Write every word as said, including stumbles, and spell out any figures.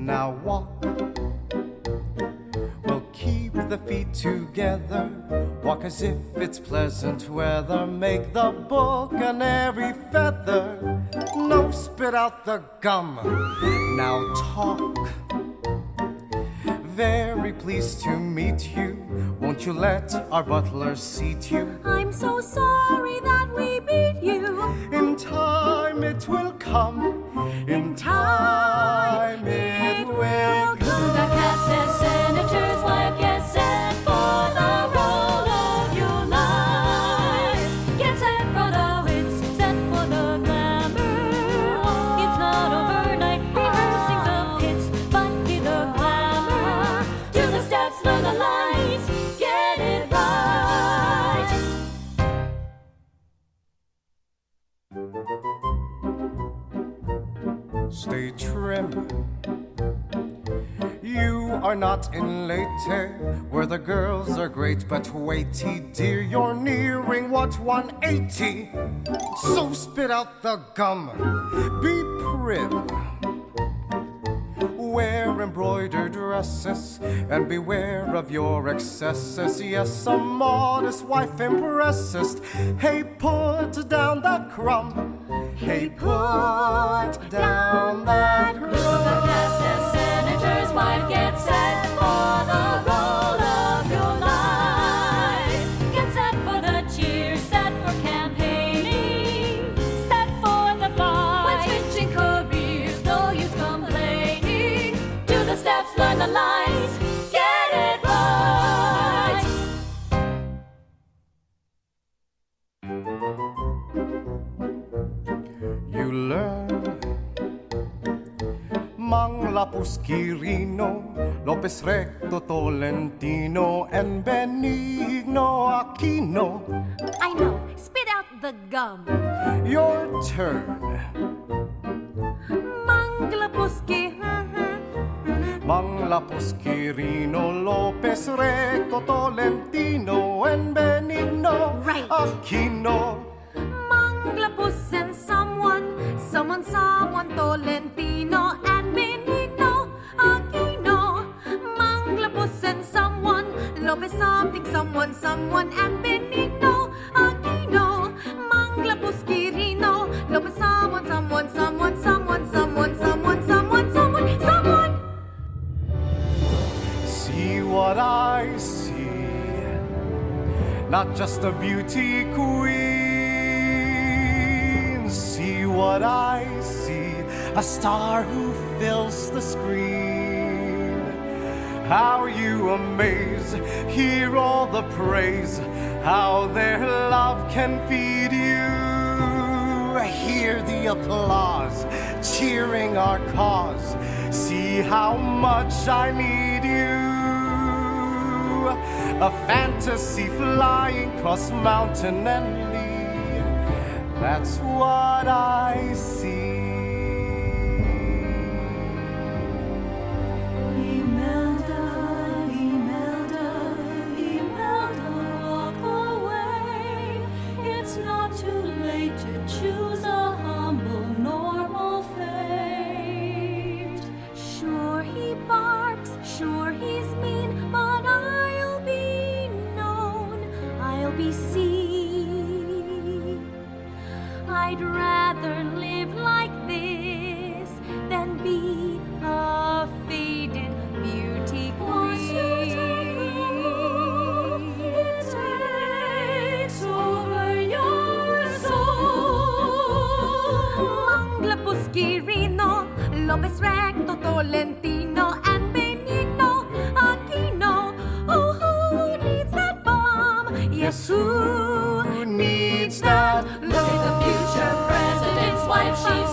Now walk. Well, keep the feet together. Walk as if it's pleasant weather. Make the book an airy feather. No, spit out the gum. Now talk. Very pleased to meet you. Won't you let our butler seat you? I'm so sorry that we beat you. In time it will come. In time it will come. The cast as senator's wife gets set for the role of your life. Get set for the wits, set for the glamour. It's not overnight rehearsing the hits, but be the glamour. Do the steps, learn the lines, get it right. Stay trim. You are not in Leyte, where the girls are great but weighty. Dear, you're nearing what, one eighty? So spit out the gum. Be prim. Wear embroidered dresses and beware of your excesses. Yes, a modest wife impresses. Hey, put down that crumb. Hey, put down that crumb. The cast as senator's wife gets set for the role of your life. Get set for the cheers, set for campaigning, set for the fight. When switching careers, no use complaining. Do the steps, learn the lines, get it right. You learn Manglapus Quirino, Lopez Recto Tolentino, and Benigno Aquino. I know, spit out the gum. Your turn. Manglapuski, Manglapus Quirino, Lopez Recto Tolentino, and Benigno Right. Aquino. Manglapus and someone, someone, someone, Tolentino and Benigno Aquino. Manglapus and someone, Lopez something, someone, someone, and Benigno Aquino. Manglapus Quirino, Lopez someone, someone, someone, someone, someone, someone, someone, someone, someone. See what I see, not just a beauty queen. See what I see, a star who fills the screen. How you amaze, hear all the praise, how their love can feed you. Hear the applause, cheering our cause. See how much I need you. A fantasy flying cross mountain and lea. That's what I see. Imelda, Imelda, Imelda, walk away. It's not too late to choose a humble, normal fate. Sure he barks, sure he's mean, but I'll be known, I'll be seen. I'd rather live like this than be a faded beauty queen. It takes over your soul. Manglapus Quirino, Lopez Recto Tolentino, and Benigno Aquino. Oh, who needs that bomb? Yes, who needs that love? Look at the future president's wife, she's